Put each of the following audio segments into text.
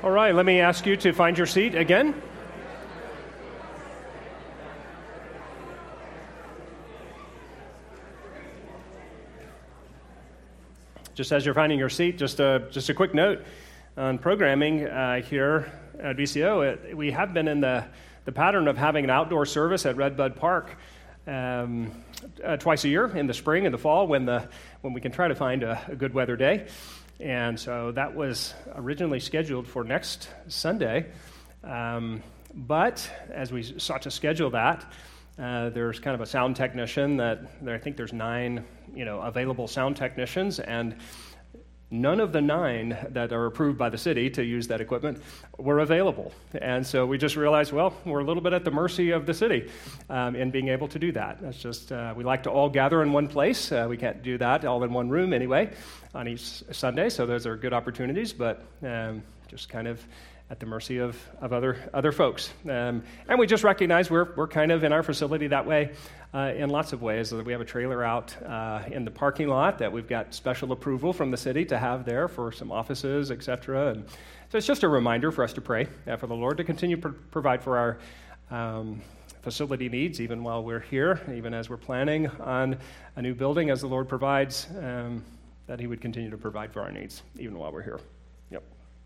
All right, let me ask you to find your seat again. Just as you're finding your seat, just a quick note on programming here at VCO. We have been in the pattern of having an outdoor service at Redbud Park twice a year, in the spring and the fall, when we can try to find a good weather day. And so that was originally scheduled for next Sunday. But as we sought to schedule that, there's kind of a sound technician I think there's 9, available sound technicians, and none of the 9 that are approved by the city to use that equipment were available. And so we just realized, well, we're a little bit at the mercy of the city in being able to do that. That's just, we like to all gather in one place. We can't do that all in one room anyway on each Sunday, so those are good opportunities, but just kind of at the mercy of other folks. And we just recognize we're kind of in our facility that way in lots of ways. We have a trailer out in the parking lot that we've got special approval from the city to have there for some offices, etc. And so it's just a reminder for us to pray for the Lord to continue to provide for our facility needs, even while we're here, even as we're planning on a new building, as the Lord provides, that He would continue to provide for our needs, even while we're here. Yep.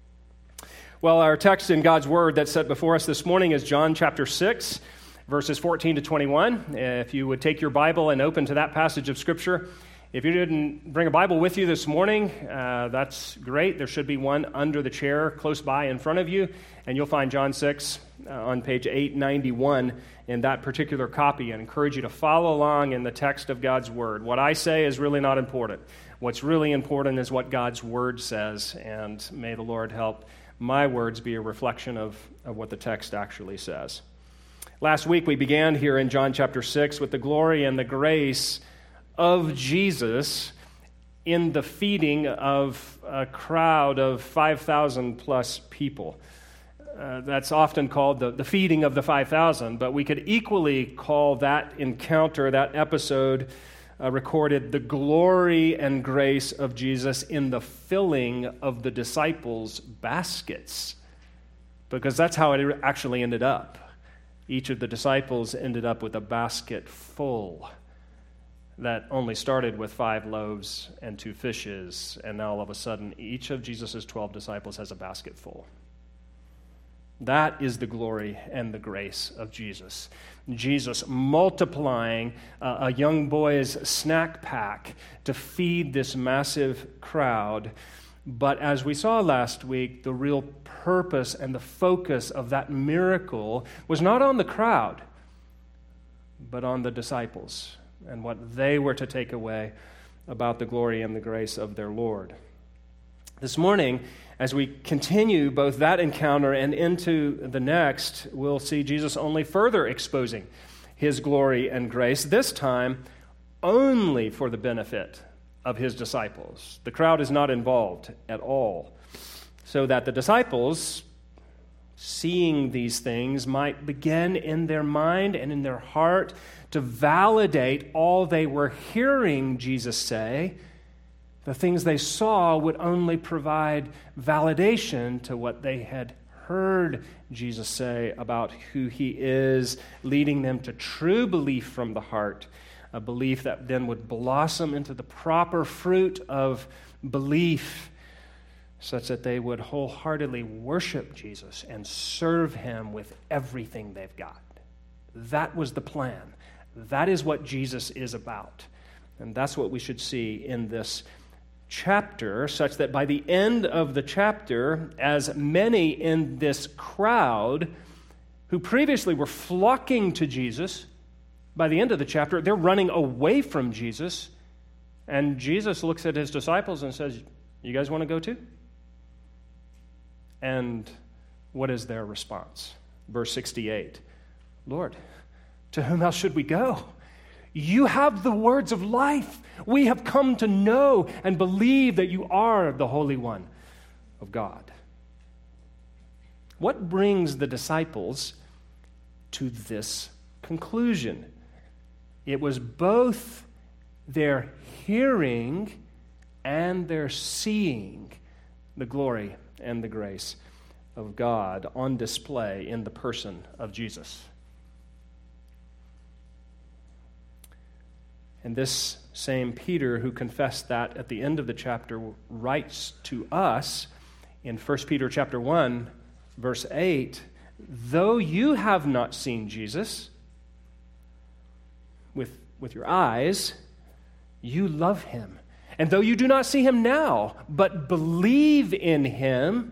Well, our text in God's Word that's set before us this morning is John chapter 6, verses 14 to 21. If you would take your Bible and open to that passage of Scripture. If you didn't bring a Bible with you this morning, that's great. There should be one under the chair close by in front of you, and you'll find John 6 on page 891 in that particular copy. I encourage you to follow along in the text of God's Word. What I say is really not important. What's really important is what God's Word says, and may the Lord help my words be a reflection of what the text actually says. Last week we began here in John chapter 6 with the glory and the grace of Jesus in the feeding of a crowd of 5,000 plus people. That's often called the feeding of the 5,000, but we could equally call that encounter, that episode recorded, the glory and grace of Jesus in the filling of the disciples' baskets, because that's how it actually ended up. Each of the disciples ended up with a basket full that only started with 5 loaves and 2 fishes, and now all of a sudden each of Jesus' 12 disciples has a basket full. That is the glory and the grace of Jesus. Jesus multiplying a young boy's snack pack to feed this massive crowd. But as we saw last week, the real purpose and the focus of that miracle was not on the crowd, but on the disciples and what they were to take away about the glory and the grace of their Lord. This morning, as we continue both that encounter and into the next, we'll see Jesus only further exposing His glory and grace, this time only for the benefit of His disciples. The crowd is not involved at all, so that the disciples, seeing these things, might begin in their mind and in their heart to validate all they were hearing Jesus say. The things they saw would only provide validation to what they had heard Jesus say about who He is, leading them to true belief from the heart, a belief that then would blossom into the proper fruit of belief, such that they would wholeheartedly worship Jesus and serve Him with everything they've got. That was the plan. That is what Jesus is about. And that's what we should see in this chapter, such that by the end of the chapter, as many in this crowd who previously were flocking to Jesus, by the end of the chapter, they're running away from Jesus, and Jesus looks at His disciples and says, "You guys want to go too?" And what is their response? Verse 68, "Lord, to whom else should we go? You have the words of life. We have come to know and believe that You are the Holy One of God." What brings the disciples to this conclusion? It was both their hearing and their seeing the glory and the grace of God on display in the person of Jesus. And this same Peter who confessed that at the end of the chapter writes to us in 1 Peter chapter 1, verse 8, though you have not seen Jesus with your eyes, you love him. And though you do not see him now, but believe in him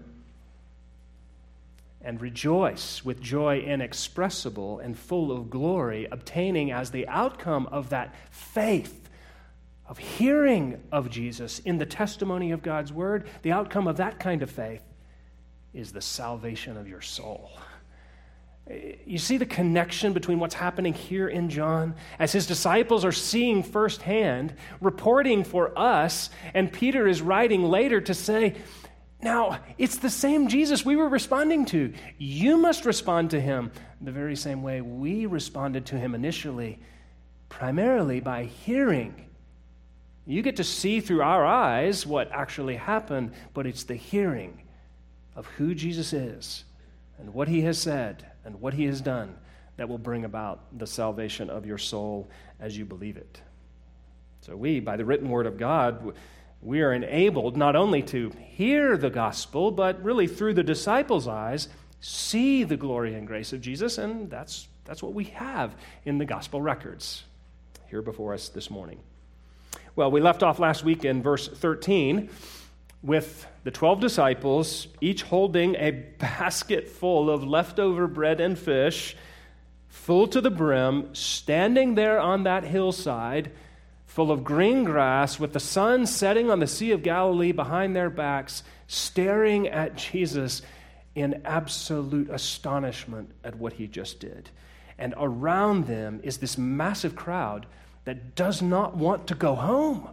and rejoice with joy inexpressible and full of glory, obtaining as the outcome of that faith, of hearing of Jesus in the testimony of God's word, the outcome of that kind of faith is the salvation of your soul. You see the connection between what's happening here in John as his disciples are seeing firsthand, reporting for us, and Peter is writing later to say, now, it's the same Jesus we were responding to. You must respond to him the very same way we responded to him initially, primarily by hearing. You get to see through our eyes what actually happened, but it's the hearing of who Jesus is and what he has said and what he has done that will bring about the salvation of your soul as you believe it. So we, by the written word of God, we are enabled not only to hear the gospel, but really through the disciples' eyes, see the glory and grace of Jesus, and that's what we have in the gospel records here before us this morning. Well, we left off last week in verse 13 with the 12 disciples, each holding a basket full of leftover bread and fish, full to the brim, standing there on that hillside, full of green grass, with the sun setting on the Sea of Galilee behind their backs, staring at Jesus in absolute astonishment at what he just did. And around them is this massive crowd that does not want to go home.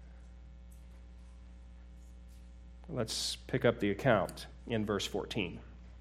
Let's pick up the account in verse 14.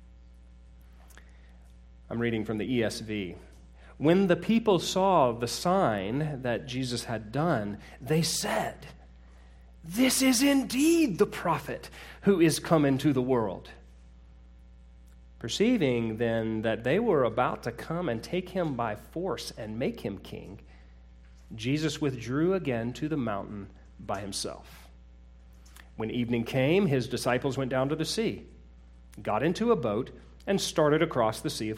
I'm reading from the ESV. When the people saw the sign that Jesus had done, they said, "This is indeed the prophet who is come into the world." Perceiving then that they were about to come and take him by force and make him king, Jesus withdrew again to the mountain by himself. When evening came, his disciples went down to the sea, got into a boat, and started across the sea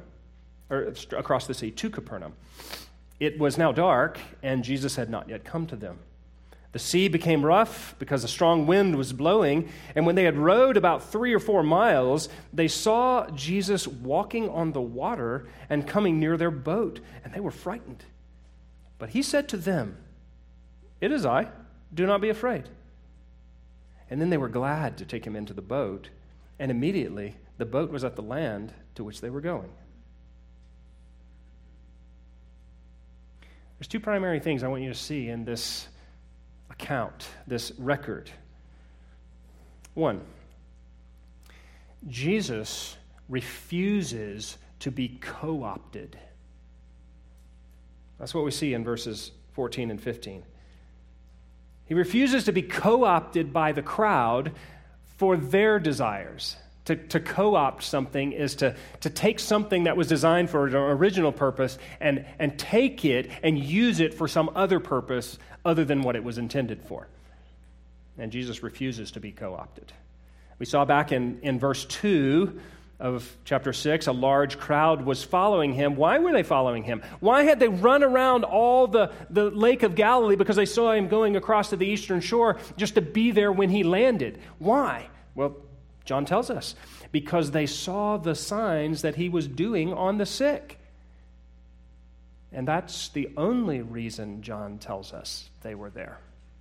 to Capernaum. It was now dark, and Jesus had not yet come to them. The sea became rough because a strong wind was blowing, and when they had rowed about 3 or 4 miles, they saw Jesus walking on the water and coming near their boat, and they were frightened. But he said to them, "It is I, do not be afraid." And then they were glad to take him into the boat, and immediately the boat was at the land to which they were going. There's 2 primary things I want you to see in this account, this record. 1, Jesus refuses to be co-opted. That's what we see in verses 14 and 15. He refuses to be co-opted by the crowd for their desires. To co-opt something is to take something that was designed for an original purpose and take it and use it for some other purpose other than what it was intended for. And Jesus refuses to be co-opted. We saw back in verse 2 of chapter 6, a large crowd was following him. Why were they following him? Why had they run around all the Lake of Galilee because they saw him going across to the eastern shore just to be there when he landed? Why? Well, John tells us, because they saw the signs that he was doing on the sick. And that's the only reason John tells us they were there.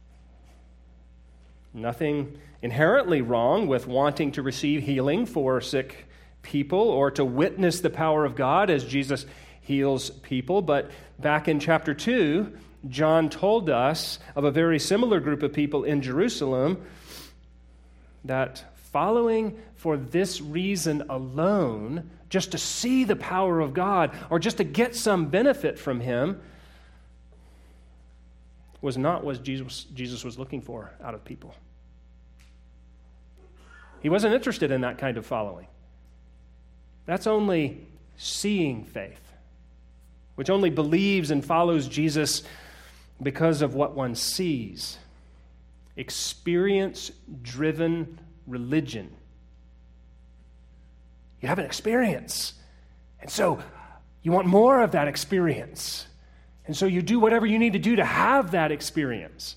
Nothing inherently wrong with wanting to receive healing for sick people or to witness the power of God as Jesus heals people. But back in chapter 2, John told us of a very similar group of people in Jerusalem that following for this reason alone, just to see the power of God or just to get some benefit from him, was not what Jesus was looking for out of people. He wasn't interested in that kind of following. That's only seeing faith, which only believes and follows Jesus because of what one sees. Experience-driven religion. You have an experience, and so you want more of that experience. And so you do whatever you need to do to have that experience.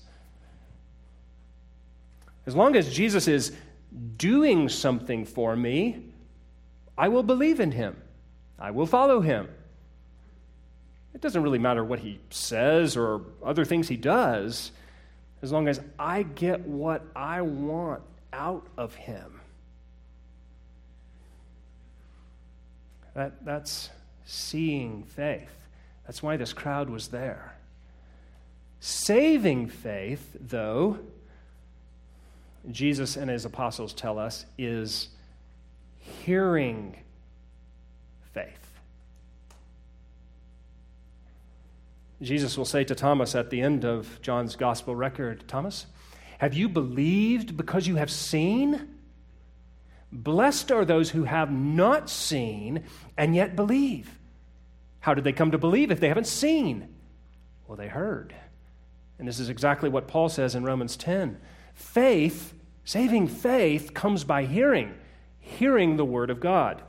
As long as Jesus is doing something for me, I will believe in him. I will follow him. It doesn't really matter what he says or other things he does, as long as I get what I want out of him. That's seeing faith. That's why this crowd was there. Saving faith, though, Jesus and his apostles tell us, is hearing faith. Jesus will say to Thomas at the end of John's gospel record, Thomas, have you believed because you have seen? Blessed are those who have not seen and yet believe. How did they come to believe if they haven't seen? Well, they heard. And this is exactly what Paul says in Romans 10. Faith, saving faith, comes by hearing the word of God.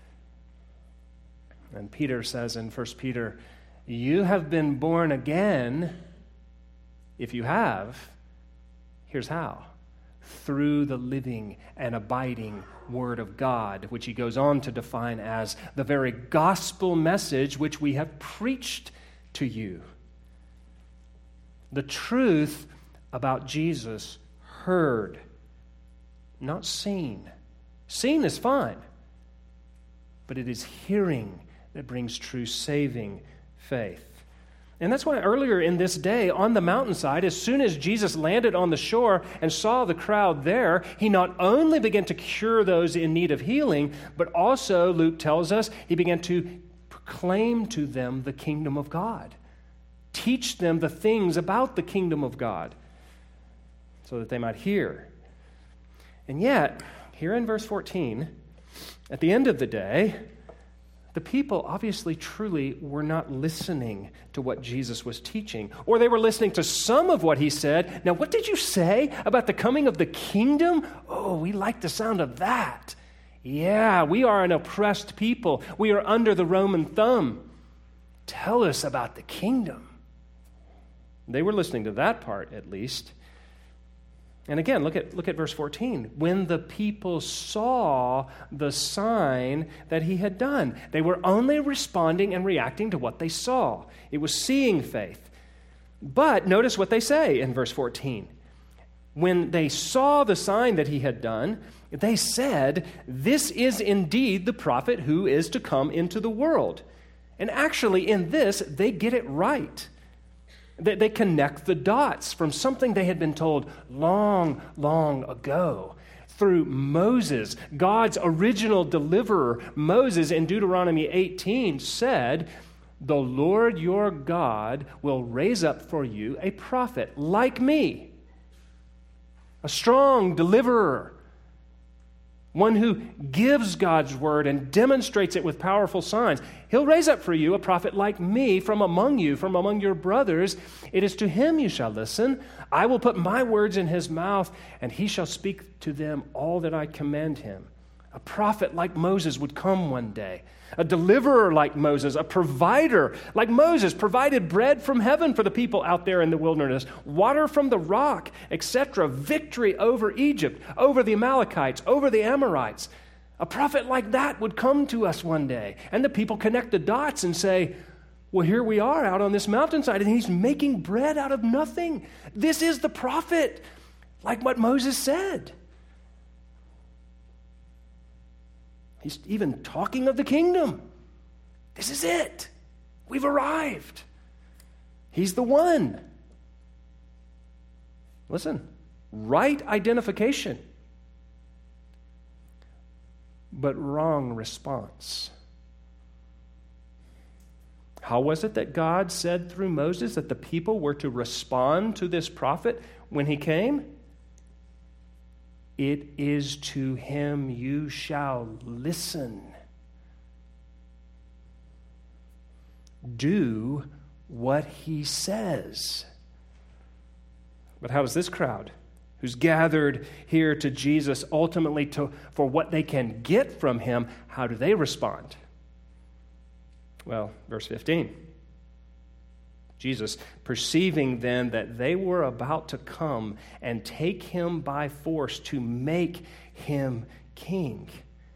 And Peter says in 1 Peter, you have been born again. If you have, here's how. Through the living and abiding Word of God, which he goes on to define as the very gospel message which we have preached to you. The truth about Jesus heard, not seen. Seen is fine, but it is hearing that brings true saving faith. And that's why earlier in this day on the mountainside, as soon as Jesus landed on the shore and saw the crowd there, he not only began to cure those in need of healing, but also, Luke tells us, he began to proclaim to them the kingdom of God. Teach them the things about the kingdom of God so that they might hear. And yet, here in verse 14, at the end of the day, the people obviously truly were not listening to what Jesus was teaching, or they were listening to some of what he said. Now, what did you say about the coming of the kingdom? Oh, we like the sound of that. Yeah, we are an oppressed people. We are under the Roman thumb. Tell us about the kingdom. They were listening to that part, at least. And again, look at verse 14. When the people saw the sign that he had done, they were only responding and reacting to what they saw. It was seeing faith. But notice what they say in verse 14. When they saw the sign that he had done, they said, this is indeed the prophet who is to come into the world. And actually, in this, they get it right. They connect the dots from something they had been told long, long ago. Through Moses, God's original deliverer, Moses in Deuteronomy 18 said, the Lord your God will raise up for you a prophet like me, a strong deliverer, one who gives God's word and demonstrates it with powerful signs. He'll raise up for you a prophet like me from among you, from among your brothers. It is to him you shall listen. I will put my words in his mouth, and he shall speak to them all that I command him. A prophet like Moses would come one day. A deliverer like Moses, a provider like Moses, provided bread from heaven for the people out there in the wilderness, water from the rock, etc. Victory over Egypt, over the Amalekites, over the Amorites. A prophet like that would come to us one day. And the people connect the dots and say, well, here we are out on this mountainside, and he's making bread out of nothing. This is the prophet, like what Moses said. He's even talking of the kingdom. This is it. We've arrived. He's the one. Listen, right identification, but wrong response. How was it that God said through Moses that the people were to respond to this prophet when he came? It is to him you shall listen. do what he says. But how does this crowd, who's gathered here to Jesus ultimately for what they can get from him, how do they respond? Well, verse 15. Jesus, perceiving then that they were about to come and take him by force to make him king.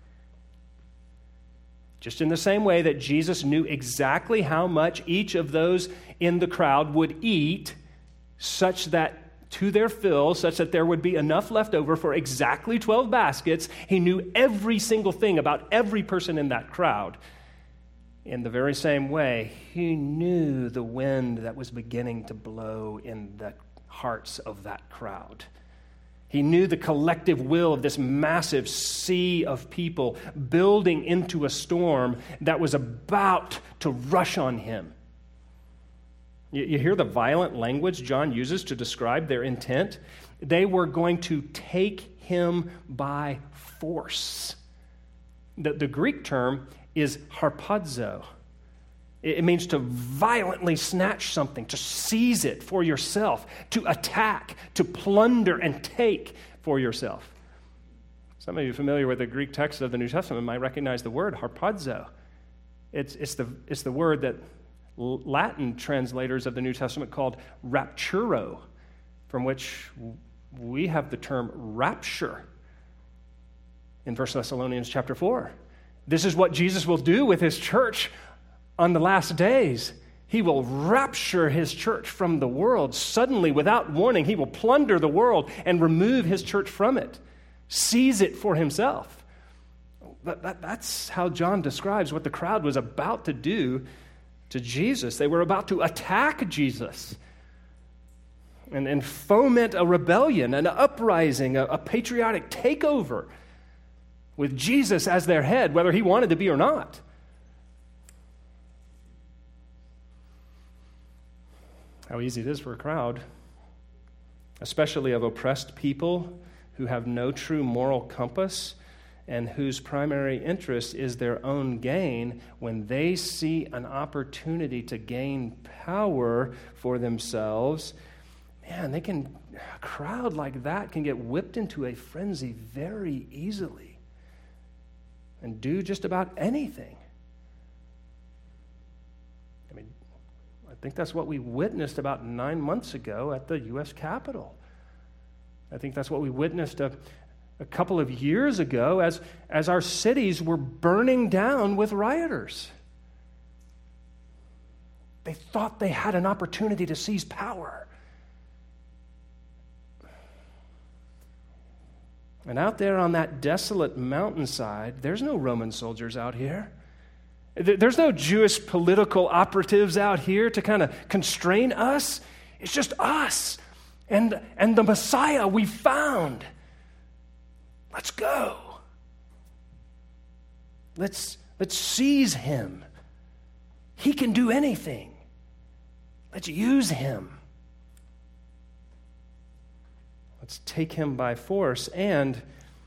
Just in the same way that Jesus knew exactly how much each of those in the crowd would eat, such that to their fill, such that there would be enough left over for exactly 12 baskets, he knew every single thing about every person in that crowd. In the very same way, he knew the wind that was beginning to blow in the hearts of that crowd. He knew the collective will of this massive sea of people building into a storm that was about to rush on him. You hear the violent language John uses to describe their intent? They were going to take him by force. The Greek term is harpazo. It means to violently snatch something, to seize it for yourself, to attack, to plunder and take for yourself. Some of you familiar with the Greek text of the New Testament might recognize the word harpazo. It's the word that Latin translators of the New Testament called rapturo, from which we have the term rapture in 1 Thessalonians chapter 4. This is what Jesus will do with his church on the last days. He will rapture his church from the world. Suddenly, without warning, he will plunder the world and remove his church from it, seize it for himself. That's how John describes what the crowd was about to do to Jesus. They were about to attack Jesus and foment a rebellion, an uprising, a patriotic takeover with Jesus as their head, whether he wanted to be or not. How easy it is for a crowd, especially of oppressed people who have no true moral compass and whose primary interest is their own gain, when they see an opportunity to gain power for themselves. Man, a crowd like that can get whipped into a frenzy very easily and do just about anything. I mean, I think that's what we witnessed about 9 months ago at the U.S. Capitol. I think that's what we witnessed a couple of years ago as our cities were burning down with rioters. They thought they had an opportunity to seize power. And out there on that desolate mountainside, there's no Roman soldiers out here. There's no Jewish political operatives out here to kind of constrain us. It's just us and the Messiah we found. Let's go. Let's seize him. He can do anything. Let's use him. Let's take him by force and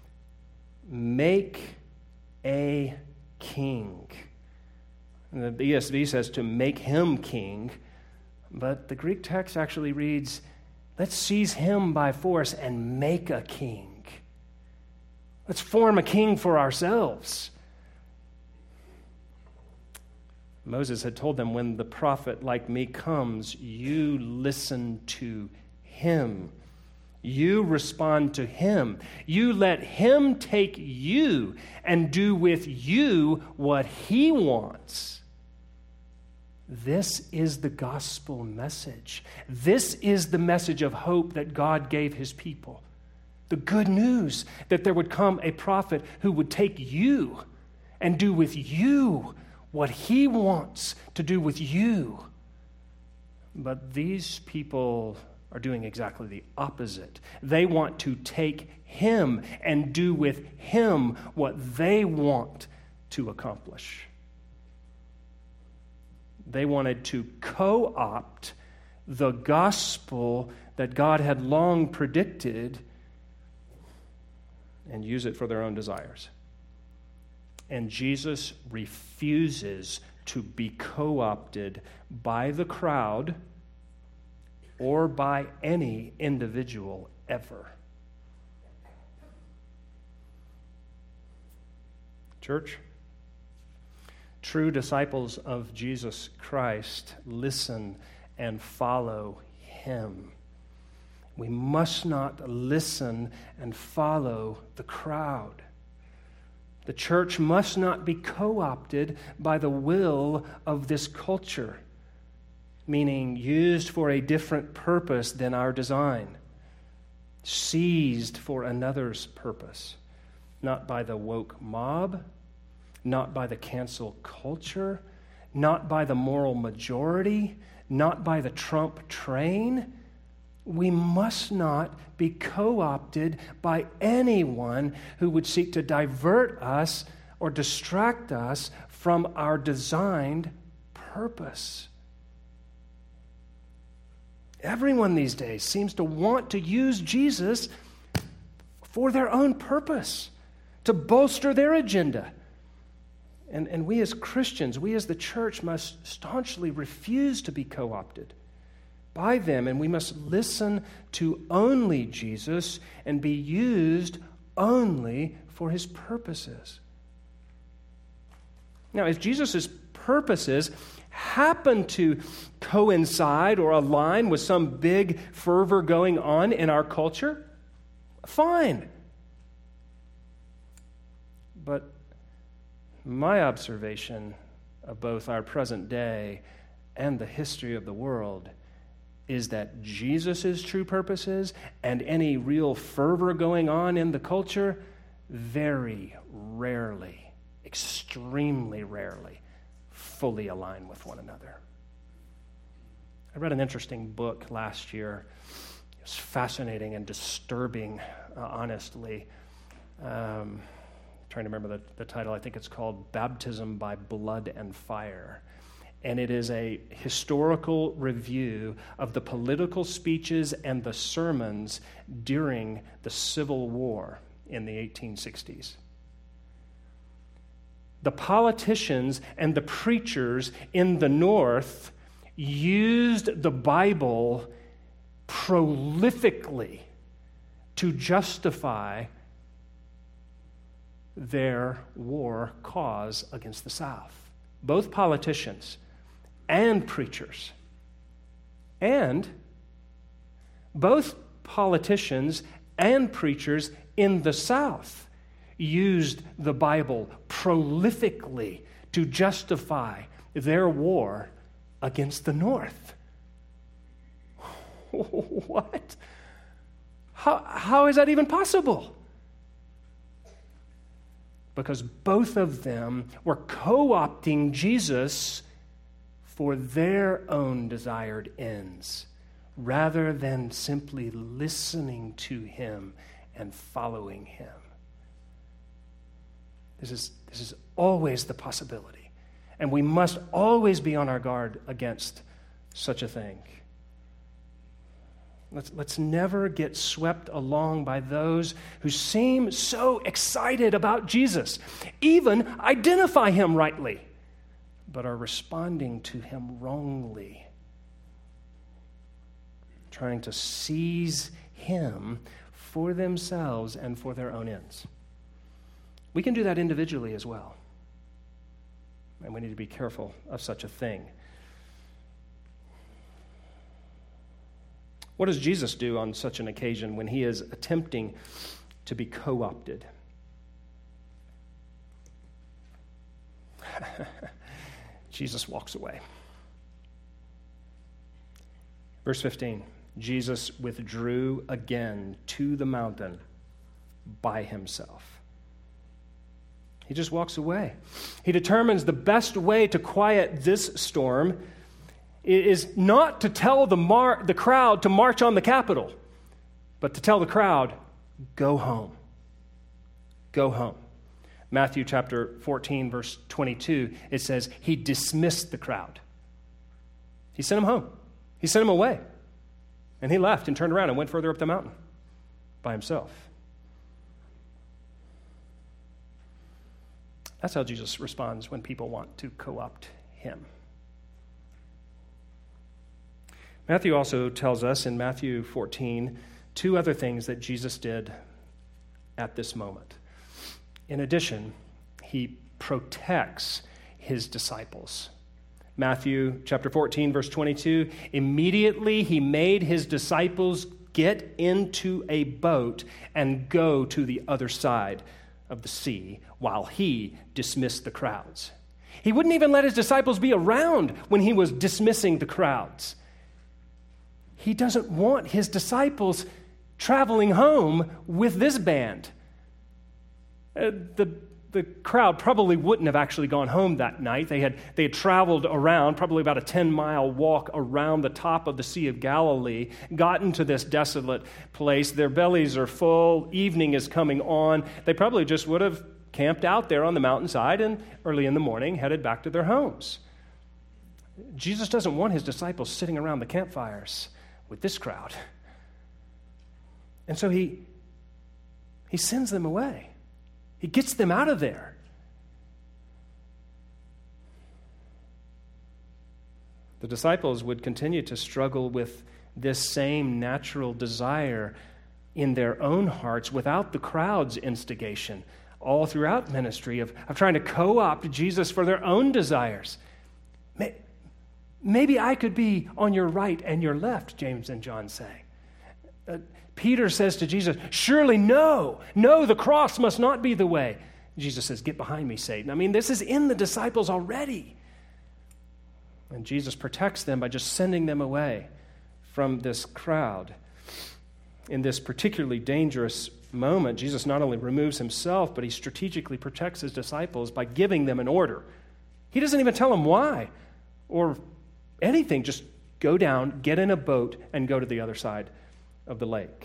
make a king. And the ESV says to make him king, but the Greek text actually reads, let's seize him by force and make a king. Let's form a king for ourselves. Moses had told them, when the prophet like me comes, you listen to him. You respond to him. You let him take you and do with you what he wants. This is the gospel message. This is the message of hope that God gave his people. The good news that there would come a prophet who would take you and do with you what he wants to do with you. But these people are doing exactly the opposite. They want to take him and do with him what they want to accomplish. They wanted to co-opt the gospel that God had long predicted and use it for their own desires. And Jesus refuses to be co-opted by the crowd or by any individual ever. Church, true disciples of Jesus Christ listen and follow him. We must not listen and follow the crowd. The church must not be co-opted by the will of this culture, meaning used for a different purpose than our design, seized for another's purpose, not by the woke mob, not by the cancel culture, not by the moral majority, not by the Trump train. We must not be co-opted by anyone who would seek to divert us or distract us from our designed purpose. Everyone these days seems to want to use Jesus for their own purpose, to bolster their agenda. And we as Christians, we as the church must staunchly refuse to be co-opted by them, and we must listen to only Jesus and be used only for his purposes. Now, if Jesus' purposes happen to coincide or align with some big fervor going on in our culture, fine. But my observation of both our present day and the history of the world is that Jesus' true purposes and any real fervor going on in the culture very rarely, extremely rarely, fully align with one another. I read an interesting book last year. It was fascinating and disturbing, honestly. Trying to remember the title. I think it's called Baptism by Blood and Fire. And it is a historical review of the political speeches and the sermons during the Civil War in the 1860s. The politicians and the preachers in the North used the Bible prolifically to justify their war cause against the South. Both politicians and preachers. And both politicians and preachers in the South used the Bible prolifically to justify their war against the North. What? How is that even possible? Because both of them were co-opting Jesus for their own desired ends, rather than simply listening to him and following him. This is always the possibility, and we must always be on our guard against such a thing. Let's never get swept along by those who seem so excited about Jesus, even identify him rightly, but are responding to him wrongly, trying to seize him for themselves and for their own ends. We can do that individually as well, and we need to be careful of such a thing. What does Jesus do on such an occasion when he is attempting to be co-opted? Jesus walks away. Verse 15, Jesus withdrew again to the mountain by himself. He just walks away. He determines the best way to quiet this storm is not to tell the crowd to march on the Capitol, but to tell the crowd, go home. Go home. Matthew chapter 14, verse 22, it says, he dismissed the crowd. He sent them home. He sent them away. And he left and turned around and went further up the mountain by himself. That's how Jesus responds when people want to co-opt him. Matthew also tells us in Matthew 14 two other things that Jesus did at this moment. In addition, he protects his disciples. Matthew chapter 14, verse 22, immediately he made his disciples get into a boat and go to the other side of the sea while he dismissed the crowds. He wouldn't even let his disciples be around when he was dismissing the crowds. He doesn't want his disciples traveling home with this band. The crowd probably wouldn't have actually gone home that night. They had traveled around, probably about a 10-mile walk around the top of the Sea of Galilee, gotten to this desolate place. Their bellies are full. Evening is coming on. They probably just would have camped out there on the mountainside and early in the morning headed back to their homes. Jesus doesn't want his disciples sitting around the campfires with this crowd. And so he sends them away. He gets them out of there. The disciples would continue to struggle with this same natural desire in their own hearts without the crowd's instigation all throughout ministry of trying to co-opt Jesus for their own desires. Maybe I could be on your right and your left, James and John say. Peter says to Jesus, surely no, the cross must not be the way. Jesus says, get behind me, Satan. I mean, this is in the disciples already. And Jesus protects them by just sending them away from this crowd. In this particularly dangerous moment, Jesus not only removes himself, but he strategically protects his disciples by giving them an order. He doesn't even tell them why or anything. Just go down, get in a boat, and go to the other side of the lake.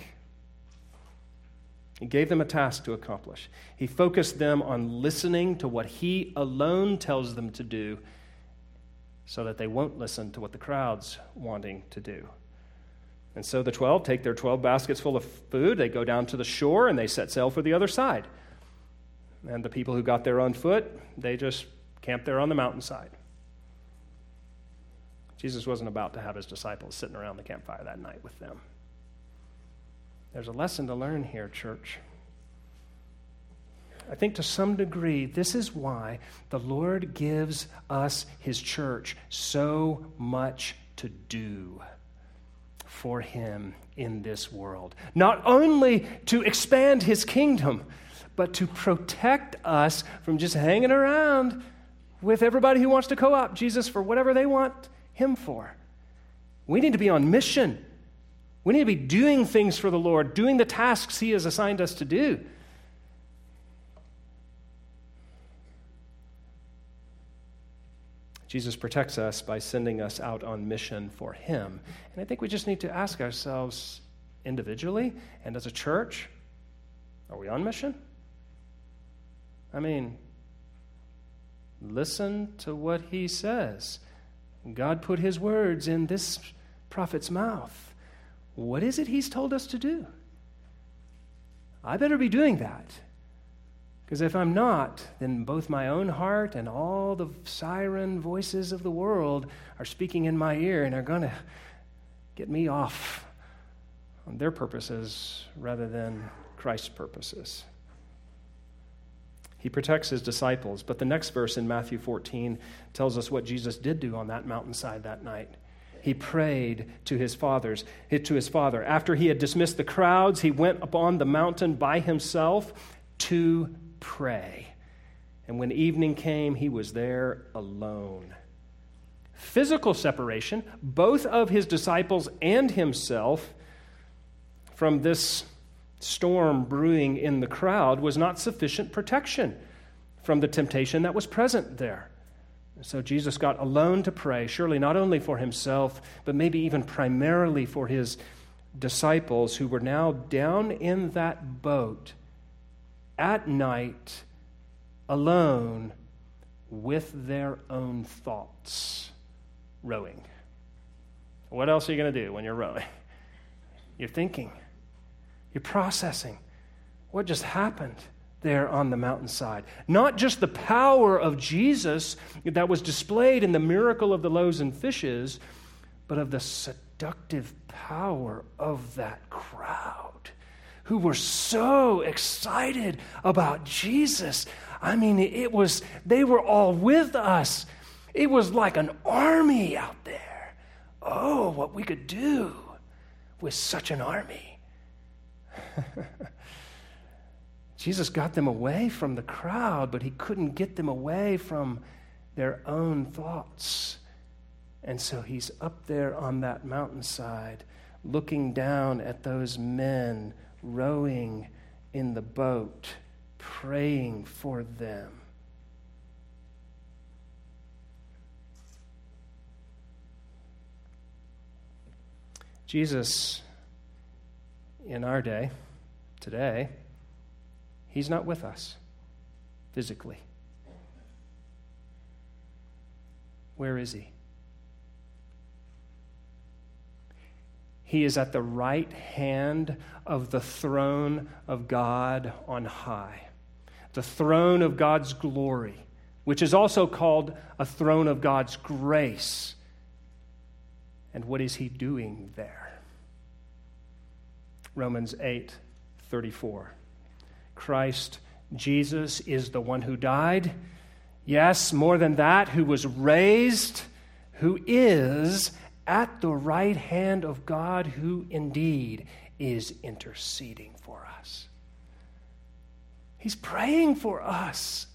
He gave them a task to accomplish. He focused them on listening to what he alone tells them to do so that they won't listen to what the crowd's wanting to do. And so the 12 take their 12 baskets full of food, they go down to the shore, and they set sail for the other side. And the people who got there on foot, they just camped there on the mountainside. Jesus wasn't about to have his disciples sitting around the campfire that night with them. There's a lesson to learn here, church. I think to some degree, this is why the Lord gives us his church so much to do for him in this world. Not only to expand his kingdom, but to protect us from just hanging around with everybody who wants to co-opt Jesus for whatever they want him for. We need to be on mission. We need to be doing things for the Lord, doing the tasks he has assigned us to do. Jesus protects us by sending us out on mission for him. And I think we just need to ask ourselves individually and as a church, are we on mission? I mean, listen to what he says. God put his words in this prophet's mouth. What is it he's told us to do? I better be doing that. Because if I'm not, then both my own heart and all the siren voices of the world are speaking in my ear and are going to get me off on their purposes rather than Christ's purposes. He protects his disciples, but the next verse in Matthew 14 tells us what Jesus did do on that mountainside that night. He prayed to his Father. After he had dismissed the crowds, he went upon the mountain by himself to pray. And when evening came, he was there alone. Physical separation, both of his disciples and himself, from this storm brewing in the crowd was not sufficient protection from the temptation that was present there. So Jesus got alone to pray, surely not only for himself, but maybe even primarily for his disciples who were now down in that boat at night, alone with their own thoughts, rowing. What else are you going to do when you're rowing? You're thinking. You're processing. What just happened? there on the mountainside. Not just the power of Jesus that was displayed in the miracle of the loaves and fishes, but of the seductive power of that crowd who were so excited about Jesus. I mean, they were all with us. It was like an army out there. Oh, what we could do with such an army. Jesus got them away from the crowd, but he couldn't get them away from their own thoughts. And so he's up there on that mountainside, looking down at those men rowing in the boat, praying for them. Jesus, in our day, today, he's not with us physically. Where is he? He is at the right hand of the throne of God on high, the throne of God's glory, which is also called a throne of God's grace. And what is he doing there? Romans 8:34. Christ Jesus is the one who died. Yes, more than that, who was raised, who is at the right hand of God, who indeed is interceding for us. He's praying for us,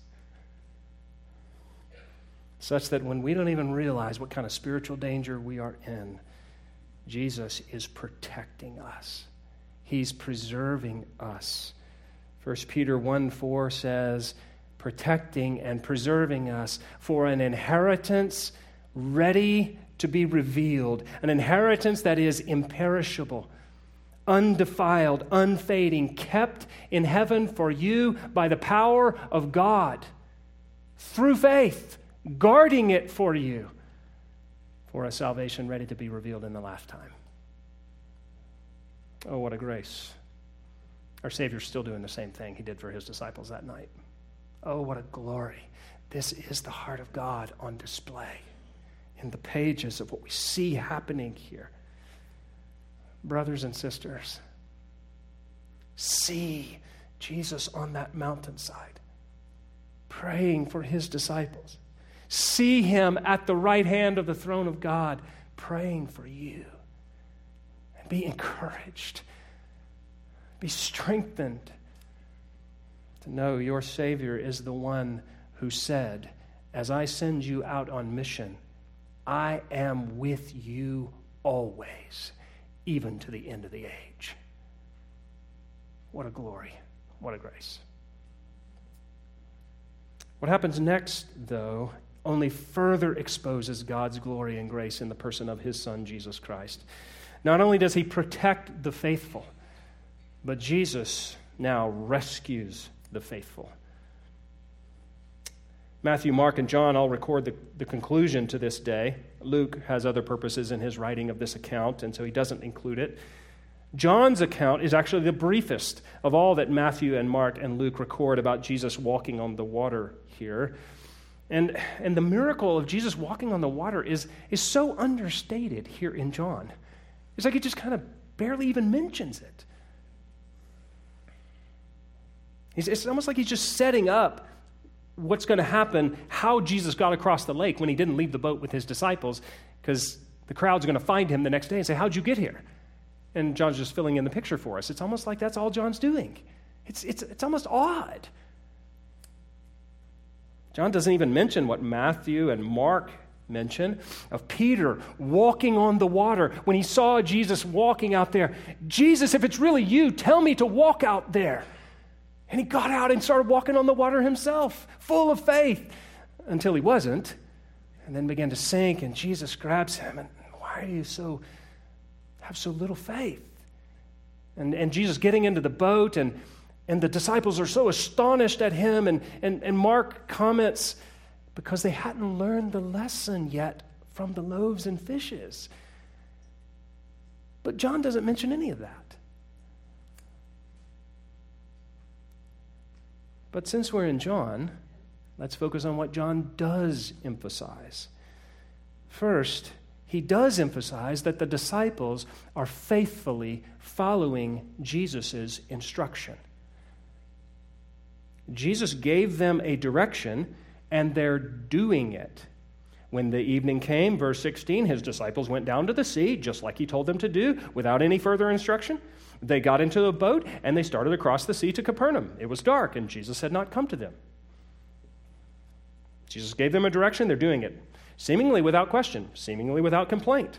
such that when we don't even realize what kind of spiritual danger we are in, Jesus is protecting us. He's preserving us. 1 Peter 1:4 says, protecting and preserving us for an inheritance ready to be revealed, an inheritance that is imperishable, undefiled, unfading, kept in heaven for you by the power of God, through faith, guarding it for you, for a salvation ready to be revealed in the last time. Oh, what a grace. Our Savior's still doing the same thing he did for his disciples that night. Oh, what a glory. This is the heart of God on display in the pages of what we see happening here. Brothers and sisters, see Jesus on that mountainside, praying for his disciples. See him at the right hand of the throne of God, praying for you. And be encouraged. Be strengthened to know your Savior is the one who said, as I send you out on mission, I am with you always, even to the end of the age. What a glory. What a grace. What happens next, though, only further exposes God's glory and grace in the person of his Son, Jesus Christ. Not only does he protect the faithful, but Jesus now rescues the faithful. Matthew, Mark, and John all record the conclusion to this day. Luke has other purposes in his writing of this account, and so he doesn't include it. John's account is actually the briefest of all that Matthew and Mark and Luke record about Jesus walking on the water here. And the miracle of Jesus walking on the water is so understated here in John. It's like he just kind of barely even mentions it. It's almost like he's just setting up what's going to happen, how Jesus got across the lake when he didn't leave the boat with his disciples, because the crowd's going to find him the next day and say, how'd you get here? And John's just filling in the picture for us. It's almost like that's all John's doing. It's almost odd. John doesn't even mention what Matthew and Mark mention of Peter walking on the water when he saw Jesus walking out there. Jesus, if it's really you, tell me to walk out there. And he got out and started walking on the water himself, full of faith, until he wasn't, and then began to sink, and Jesus grabs him, and why do you have so little faith? And Jesus getting into the boat, and the disciples are so astonished at him, and Mark comments, because they hadn't learned the lesson yet from the loaves and fishes. But John doesn't mention any of that. But since we're in John, let's focus on what John does emphasize. First, he does emphasize that the disciples are faithfully following Jesus' instruction. Jesus gave them a direction, and they're doing it. When the evening came, verse 16, his disciples went down to the sea, just like he told them to do, without any further instruction. They got into the boat, and they started across the sea to Capernaum. It was dark, and Jesus had not come to them. Jesus gave them a direction, they're doing it. Seemingly without question, seemingly without complaint.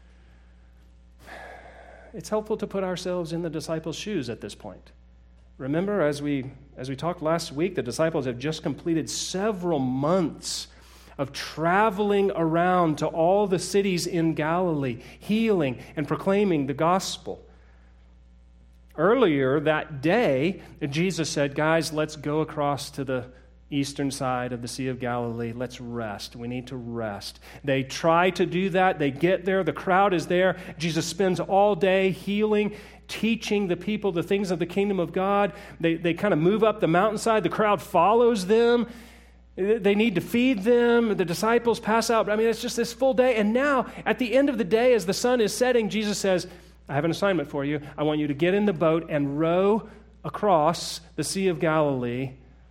It's helpful to put ourselves in the disciples' shoes at this point. Remember, as we talked last week, the disciples have just completed several months of traveling around to all the cities in Galilee, healing and proclaiming the gospel. Earlier that day, Jesus said, guys, let's go across to the eastern side of the Sea of Galilee. Let's rest. We need to rest. They try to do that. They get there. The crowd is there. Jesus spends all day healing, teaching the people the things of the kingdom of God. They kind of move up the mountainside. The crowd follows them. They need to feed them. The disciples pass out. I mean, it's just this full day. And now, at the end of the day, as the sun is setting, Jesus says, I have an assignment for you. I want you to get in the boat and row across the Sea of Galilee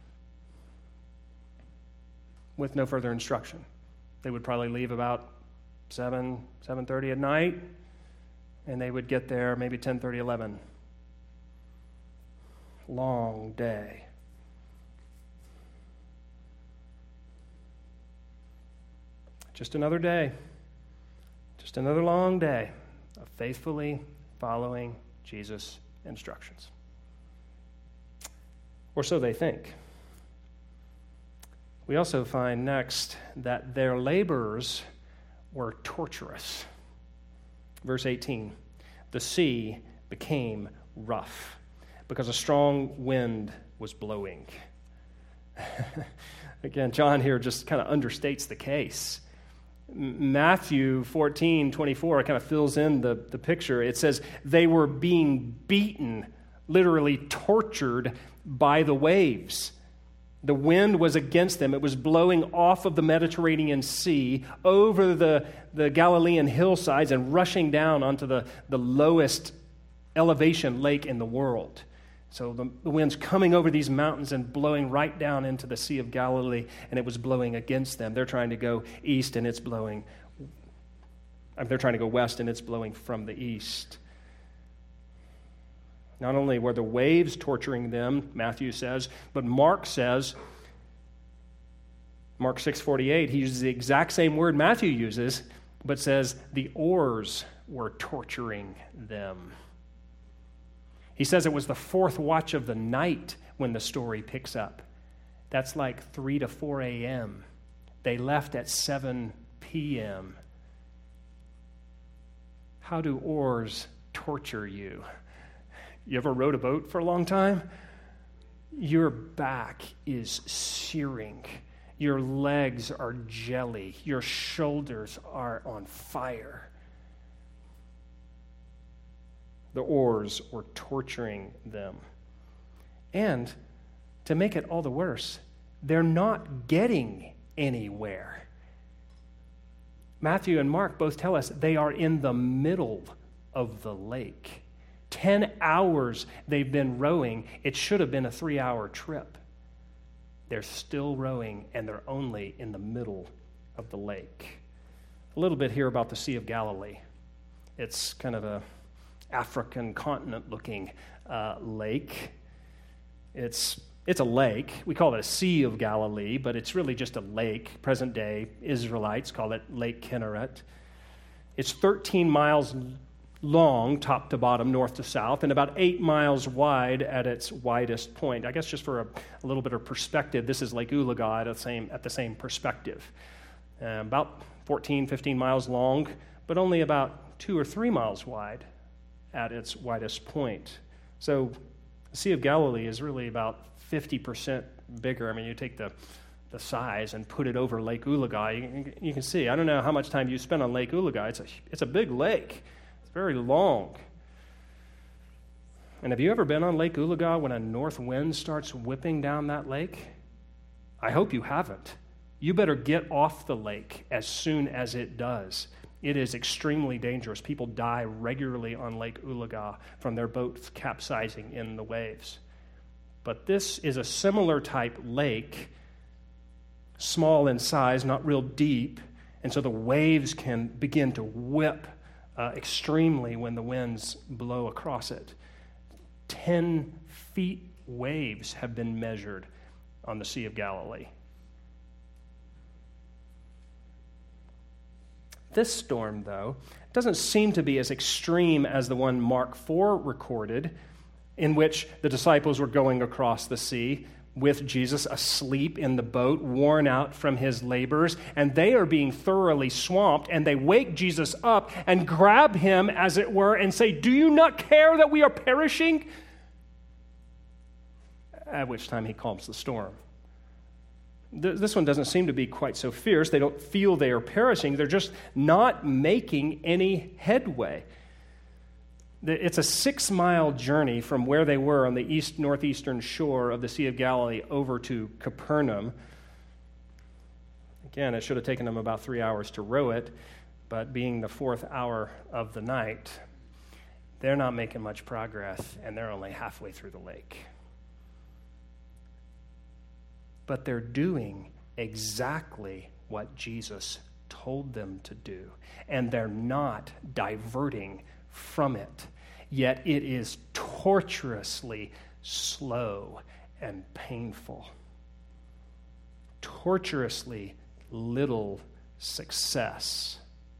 with no further instruction. They would probably leave about 7:30 at night, and they would get there maybe 10:30, 11. Long day. Just another day. Just another long day of faithfully following Jesus' instructions. Or so they think. We also find next that their labors were torturous. Verse 18, the sea became rough because a strong wind was blowing. Again, John here just kind of understates the case. Matthew 14:24 kind of fills in the picture. It says, they were being beaten, literally tortured by the waves. The wind was against them. It was blowing off of the Mediterranean Sea over the Galilean hillsides and rushing down onto the lowest elevation lake in the world. So the wind's coming over these mountains and blowing right down into the Sea of Galilee, and it was blowing against them. They're trying to go east, and it's blowing. They're trying to go west, and it's blowing from the east. Not only were the waves torturing them, Matthew says, but Mark says, Mark 6:48, he uses the exact same word Matthew uses, but says the oars were torturing them. He says it was the fourth watch of the night when the story picks up. That's like 3 to 4 a.m. They left at 7 p.m. How do oars torture you? You ever rowed a boat for a long time? Your back is searing. Your legs are jelly. Your shoulders are on fire. The oars were torturing them. And to make it all the worse, they're not getting anywhere. Matthew and Mark both tell us they are in the middle of the lake. 10 hours they've been rowing. It should have been a 3-hour trip. They're still rowing, and they're only in the middle of the lake. A little bit here about the Sea of Galilee. It's kind of a African continent-looking lake. It's a lake. We call it a Sea of Galilee, but it's really just a lake. Present-day Israelites call it Lake Kinneret. It's 13 miles long, top to bottom, north to south, and about 8 miles wide at its widest point. I guess just for a little bit of perspective, this is Lake Ulaga at the same perspective. About 14, 15 miles long, but only about 2 or 3 miles wide at its widest point. So the Sea of Galilee is really about 50% bigger. I mean, you take the size and put it over Lake Ulaga, you can see. I don't know how much time you spend on Lake Ulaga. It's a big lake. It's very long. And have you ever been on Lake Ulaga when a north wind starts whipping down that lake? I hope you haven't. You better get off the lake as soon as it does. It is extremely dangerous. People die regularly on Lake Ulaga from their boats capsizing in the waves. But this is a similar type lake, small in size, not real deep, and so the waves can begin to whip extremely when the winds blow across it. 10 feet waves have been measured on the Sea of Galilee. This storm, though, doesn't seem to be as extreme as the one Mark 4 recorded, in which the disciples were going across the sea with Jesus asleep in the boat, worn out from his labors, and they are being thoroughly swamped, and they wake Jesus up and grab him, as it were, and say, "Do you not care that we are perishing?" At which time he calms the storm. This one doesn't seem to be quite so fierce. They don't feel they are perishing. They're just not making any headway. It's a 6-mile journey from where they were on the northeastern shore of the Sea of Galilee over to Capernaum. Again, it should have taken them about 3 hours to row it, but being the 4th hour of the night, they're not making much progress, and they're only halfway through the lake. But they're doing exactly what Jesus told them to do, and they're not diverting from it. Yet it is torturously slow and painful. Torturously little success.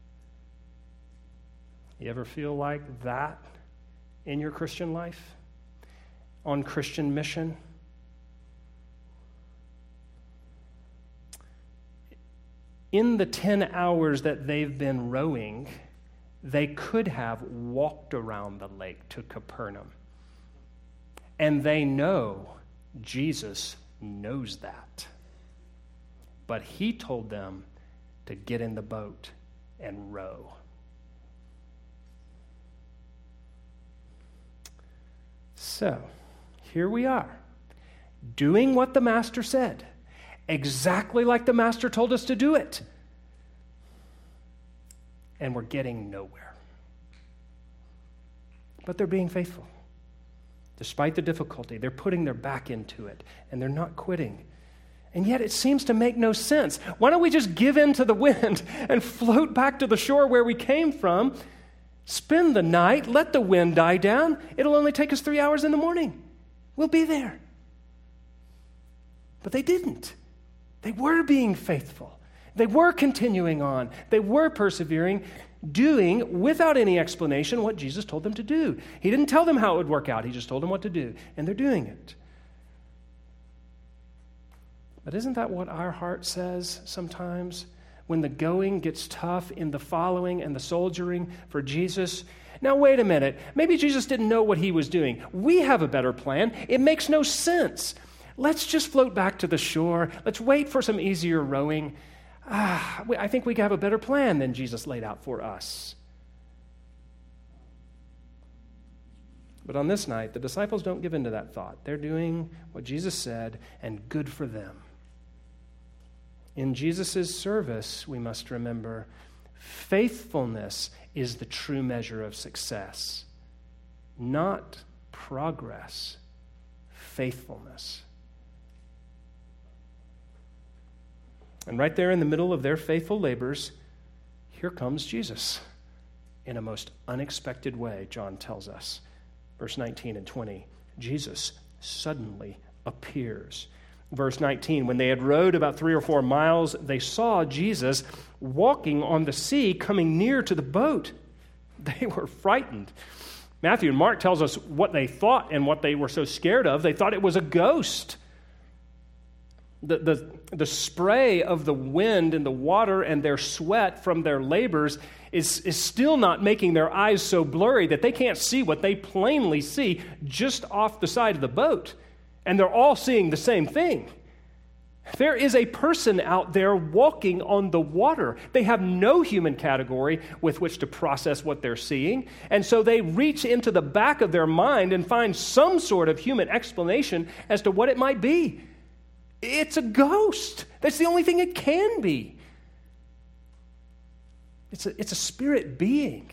You ever feel like that in your Christian life? On Christian mission? In the 10 hours that they've been rowing, they could have walked around the lake to Capernaum. And they know Jesus knows that. But he told them to get in the boat and row. So, here we are, doing what the Master said. Exactly like the Master told us to do it. And we're getting nowhere. But they're being faithful. Despite the difficulty, they're putting their back into it, and they're not quitting. And yet it seems to make no sense. Why don't we just give in to the wind and float back to the shore where we came from, spend the night, let the wind die down? It'll only take us 3 hours in the morning. We'll be there. But they didn't. They were being faithful. They were continuing on. They were persevering, doing, without any explanation, what Jesus told them to do. He didn't tell them how it would work out. He just told them what to do. And they're doing it. But isn't that what our heart says sometimes? When the going gets tough in the following and the soldiering for Jesus? Now, wait a minute.Maybe Jesus didn't know what he was doing. We have a better plan. It makes no sense. Let's just float back to the shore. Let's wait for some easier rowing. I think we have a better plan than Jesus laid out for us. But on this night, the disciples don't give in to that thought. They're doing what Jesus said, and good for them. In Jesus' service, we must remember, faithfulness is the true measure of success, not progress, faithfulness. And right there in the middle of their faithful labors, here comes Jesus in a most unexpected way, John tells us. Verse 19 and 20, Jesus suddenly appears. Verse 19, when they had rowed about 3 or 4 miles, they saw Jesus walking on the sea, coming near to the boat. They were frightened. Matthew and Mark tells us what they thought and what they were so scared of. They thought it was a ghost. The spray of the wind and the water and their sweat from their labors is still not making their eyes so blurry that they can't see what they plainly see just off the side of the boat. And they're all seeing the same thing. There is a person out there walking on the water. They have no human category with which to process what they're seeing, and so they reach into the back of their mind and find some sort of human explanation as to what it might be. It's a ghost. That's the only thing it can be. It's a spirit being.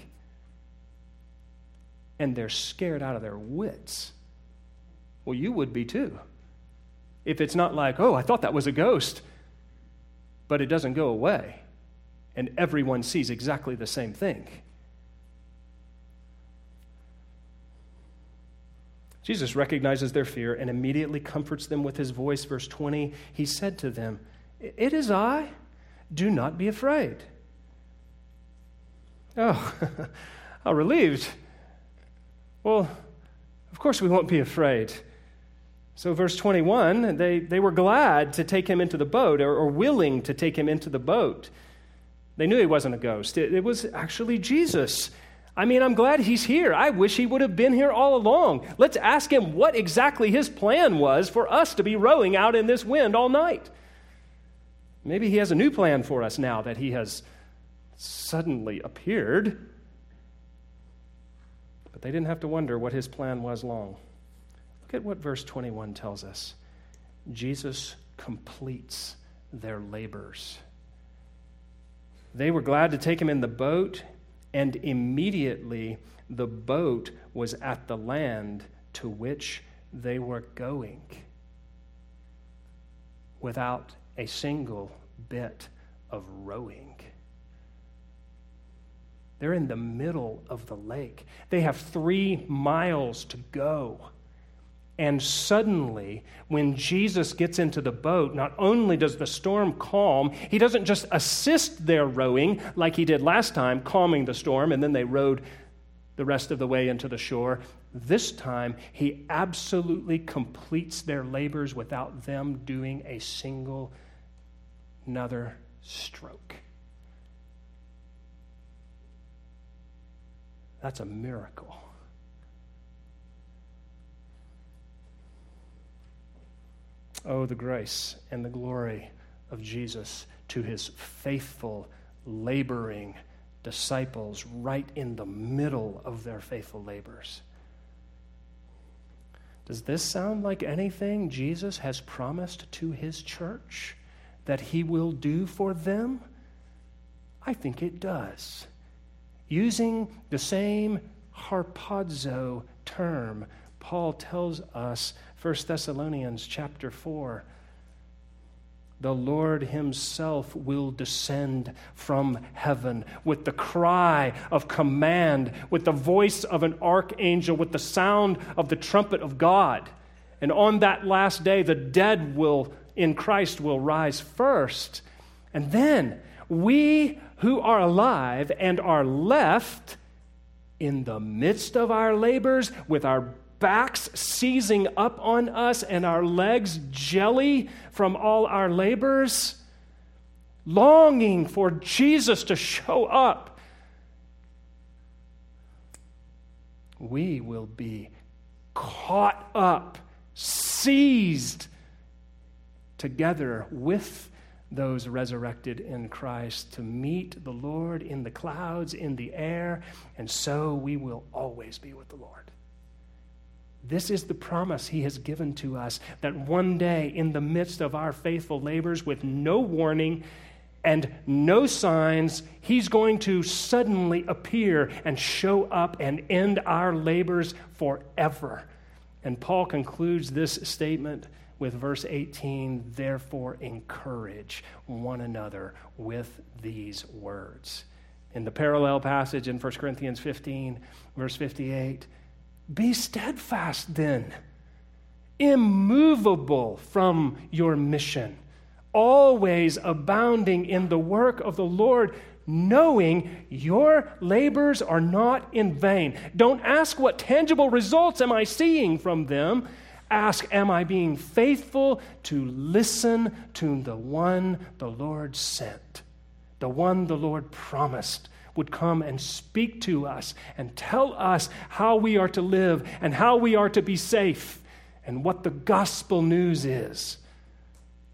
And they're scared out of their wits. Well, you would be too. If it's not like, oh, I thought that was a ghost, but it doesn't go away, and everyone sees exactly the same thing. Jesus recognizes their fear and immediately comforts them with his voice. Verse 20, he said to them, "It is I. Do not be afraid." Oh, how relieved. Well, of course we won't be afraid. So verse 21, they were glad to take him into the boat, or willing to take him into the boat. They knew he wasn't a ghost. It was actually Jesus. I mean, I'm glad he's here. I wish he would have been here all along. Let's ask him what exactly his plan was for us to be rowing out in this wind all night. Maybe he has a new plan for us now that he has suddenly appeared. But they didn't have to wonder what his plan was long. Look at what verse 21 tells us. Jesus completes their labors. They were glad to take him in the boat, and immediately the boat was at the land to which they were going, without a single bit of rowing. They're in the middle of the lake. They have 3 miles to go. And suddenly, when Jesus gets into the boat, not only does the storm calm, he doesn't just assist their rowing like he did last time, calming the storm, and then they rowed the rest of the way into the shore. This time, he absolutely completes their labors without them doing a single another stroke. That's a miracle. Oh, the grace and the glory of Jesus to his faithful, laboring disciples right in the middle of their faithful labors. Does this sound like anything Jesus has promised to his church that he will do for them? I think it does. Using the same harpazo term, Paul tells us, 1 Thessalonians chapter 4, the Lord himself will descend from heaven with the cry of command, with the voice of an archangel, with the sound of the trumpet of God. And on that last day, the dead in Christ will rise first. And then we who are alive and are left in the midst of our labors, with our backs seizing up on us and our legs jelly from all our labors, longing for Jesus to show up, we will be caught up, seized together with those resurrected in Christ to meet the Lord in the clouds, in the air, and so we will always be with the Lord. This is the promise he has given to us, that one day in the midst of our faithful labors, with no warning and no signs, he's going to suddenly appear and show up and end our labors forever. And Paul concludes this statement with verse 18, therefore encourage one another with these words. In the parallel passage in 1 Corinthians 15, verse 58, be steadfast then, immovable from your mission, always abounding in the work of the Lord, knowing your labors are not in vain. Don't ask what tangible results am I seeing from them. Ask, am I being faithful to listen to the one the Lord sent, the one the Lord promised would come and speak to us and tell us how we are to live and how we are to be safe and what the gospel news is.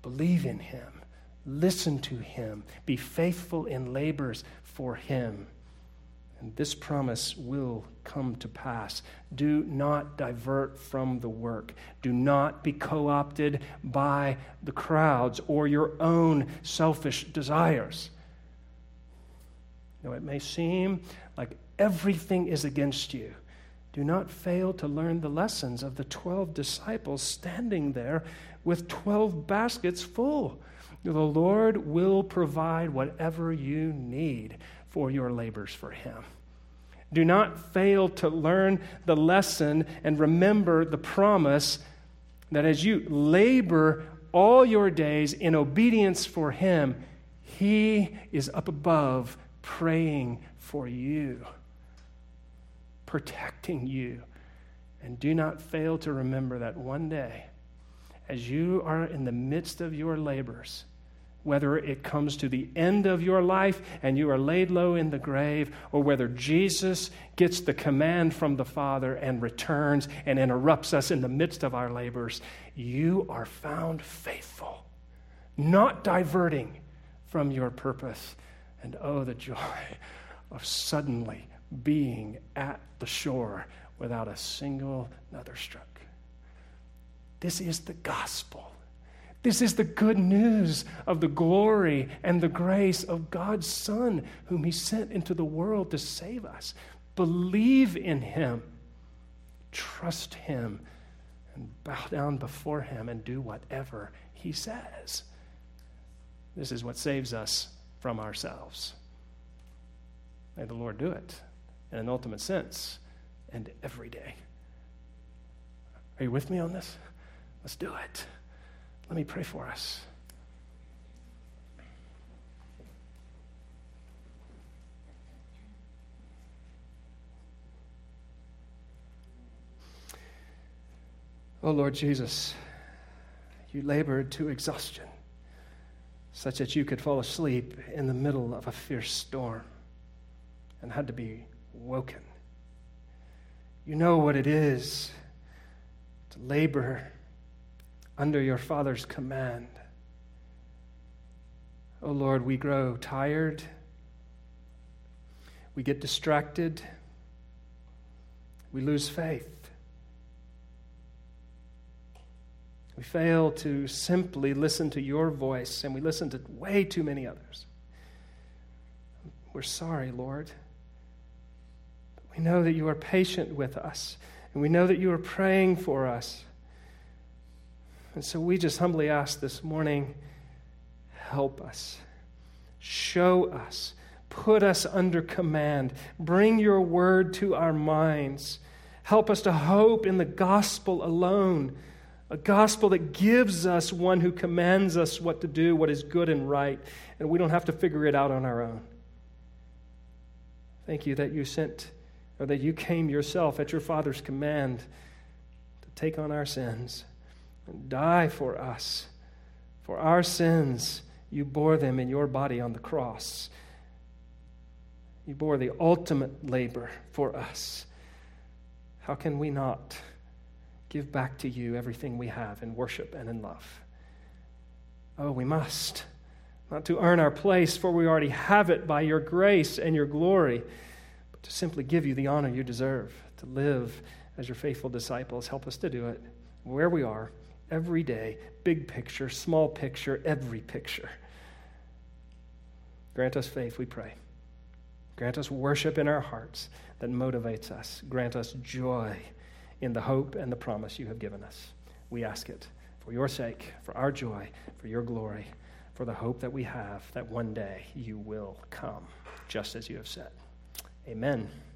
Believe in him. Listen to him. Be faithful in labors for him. And this promise will come to pass. Do not divert from the work. Do not be co-opted by the crowds or your own selfish desires. Though it may seem like everything is against you, do not fail to learn the lessons of the 12 disciples standing there with 12 baskets full. The Lord will provide whatever you need for your labors for him. Do not fail to learn the lesson and remember the promise that as you labor all your days in obedience for him, he is up above praying for you, protecting you. And do not fail to remember that one day, as you are in the midst of your labors, whether it comes to the end of your life and you are laid low in the grave, or whether Jesus gets the command from the Father and returns and interrupts us in the midst of our labors, you are found faithful, not diverting from your purpose. And oh, the joy of suddenly being at the shore without a single nether struck. This is the gospel. This is the good news of the glory and the grace of God's Son, whom he sent into the world to save us. Believe in him, trust him, and bow down before him and do whatever he says. This is what saves us from ourselves. May the Lord do it in an ultimate sense and every day. Are you with me on this? Let's do it. Let me pray for us. Oh Lord Jesus, you labored to exhaustion, such that you could fall asleep in the middle of a fierce storm and had to be woken. You know what it is to labor under your Father's command. Oh Lord, we grow tired. We get distracted. We lose faith. We fail to simply listen to your voice, and we listen to way too many others. We're sorry, Lord. But we know that you are patient with us, and we know that you are praying for us. And so we just humbly ask this morning, help us, show us, put us under command, bring your word to our minds, help us to hope in the gospel alone, a gospel that gives us one who commands us what to do, what is good and right, and we don't have to figure it out on our own. Thank you that you came yourself at your Father's command to take on our sins and die for us. For our sins, you bore them in your body on the cross. You bore the ultimate labor for us. How can we not give back to you everything we have in worship and in love? Oh, we must. Not to earn our place, for we already have it by your grace and your glory, but to simply give you the honor you deserve, to live as your faithful disciples. Help us to do it where we are, every day, big picture, small picture, every picture. Grant us faith, we pray. Grant us worship in our hearts that motivates us. Grant us joy in the hope and the promise you have given us. We ask it for your sake, for our joy, for your glory, for the hope that we have that one day you will come, just as you have said. Amen.